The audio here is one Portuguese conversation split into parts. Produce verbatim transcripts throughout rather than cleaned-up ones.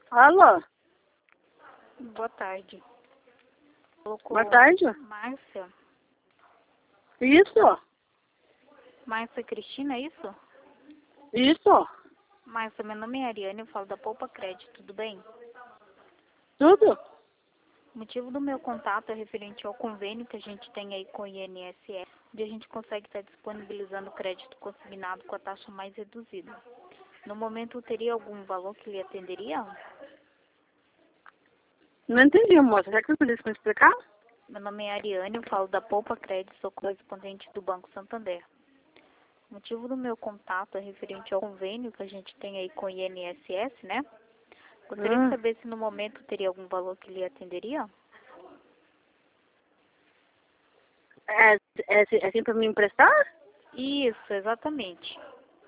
Alô? Boa tarde. Colocou Boa tarde. Márcia. Isso? Márcia Cristina, é isso? Isso? Márcia, meu nome é Ariane, eu falo da Poupa Crédito, tudo bem? Tudo? O motivo do meu contato é referente ao convênio que a gente tem aí com o I N S S, onde a gente consegue estar disponibilizando crédito consignado com a taxa mais reduzida. No momento, teria algum valor que lhe atenderia? Não entendi, moça. Será que você podia me explicar? Meu nome é Ariane, eu falo da Poupa Crédito, sou correspondente do Banco Santander. O motivo do meu contato é referente ao convênio que a gente tem aí com o I N S S, né? Gostaria Hum. de saber se no momento teria algum valor que lhe atenderia? É, é, é assim pra me emprestar? Isso, exatamente.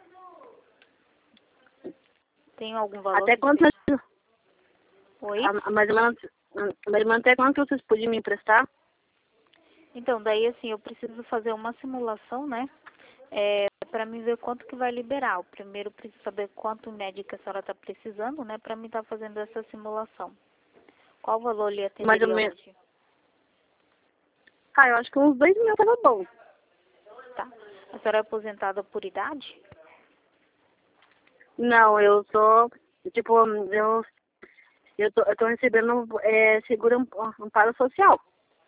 Tem algum valor Até que quanto? seja... Oi? a- Mais ou menos, mais ou menos até quanto vocês podiam me emprestar? Então, daí assim, eu preciso fazer uma simulação, né? É, para mim ver quanto que vai liberar. O primeiro preciso saber quanto médico a senhora está precisando, né? Para mim estar fazendo essa simulação. Qual valor lhe Mais ou atenderia menos. hoje? Ah, eu acho que uns dois mil tava bom. Tá. A senhora é aposentada por idade? Não, eu sou, tipo, eu, eu, tô, eu tô recebendo é, seguro am- amparo social.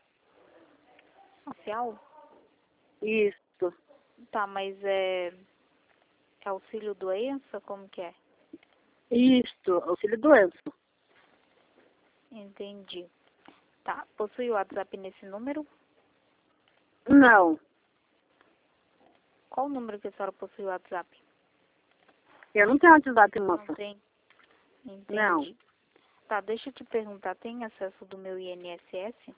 Social? Isso. Tá, mas é, é auxílio doença? Como que é? Isso, auxílio doença. Entendi. Tá. Possui o WhatsApp nesse número? Não, Qual o número que a senhora possui o WhatsApp? eu não tenho WhatsApp, Não moça. tem? Entendi. Não, Tá, deixa eu te perguntar, tem acesso do meu I N S S?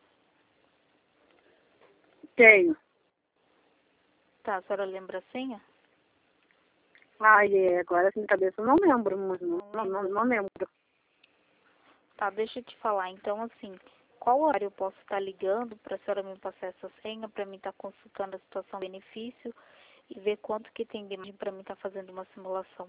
tenho. Tá, a senhora lembra a senha? Ai, é, agora assim de cabeça eu não lembro, moça. Não, Não não, lembra? não lembro. Tá, deixa eu te falar. Então, assim, qual horário eu posso estar ligando para a senhora me passar essa senha, para mim estar consultando a situação do benefício e ver quanto que tem de margem para mim estar fazendo uma simulação?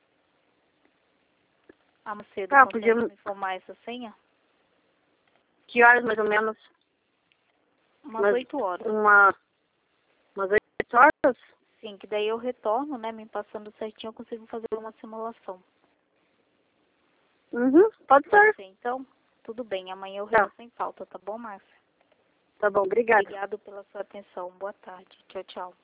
Amanhã cedo, Ah, consegue podíamos, me informar essa senha? que horas mais ou menos? Umas Umas, oito horas. uma, umas oito horas? Sim, que daí eu retorno, né, me passando certinho, eu consigo fazer uma simulação. Uhum, pode Pode ser. ser, então? Tudo bem, amanhã eu Tá, retorno sem falta, tá bom, Márcia? tá bom, obrigada. Obrigado pela sua atenção. Boa tarde. Tchau, tchau.